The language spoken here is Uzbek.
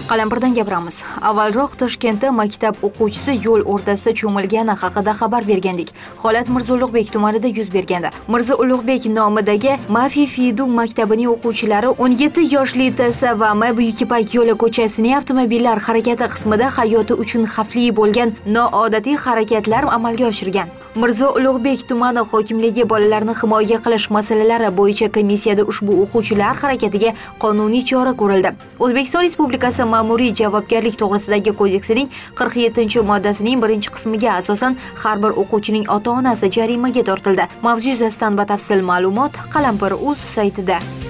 Qalampirdan gapiramiz. Avvalroq Toshkentda maktab o'quvchisi yo'l o'rtasida cho'milgani haqida xabar bergandik. Holat Mirzo Ulug'bek tumanida yuz bergandi. Mirzo Ulug'bek nomidagi Mafi Fidu maktabining o'quvchilari 17 yoshli TSVM Buyuk Ipak yo'li ko'chasining avtomobillar harakati qismida hayoti uchun xavfli bo'lgan noodatiy harakatlar amalga oshirgan. Mirzo Ulug'bek tumani hokimligi bolalarni himoya qilish masalalari bo'yicha komissiyada ushbu o'quvchilar harakatiga qonuniy chora ko'rildi. O'zbekiston Respublikasi Ma'muriy javobgarlik to'g'risidagi kodeksining 47-moddasining 1-qismiga asosan har bir o'quvchining ota-onasi jarimaga tortildi. Mavzu yuzasidan batafsil ma'lumot Qalampir.uz saytida.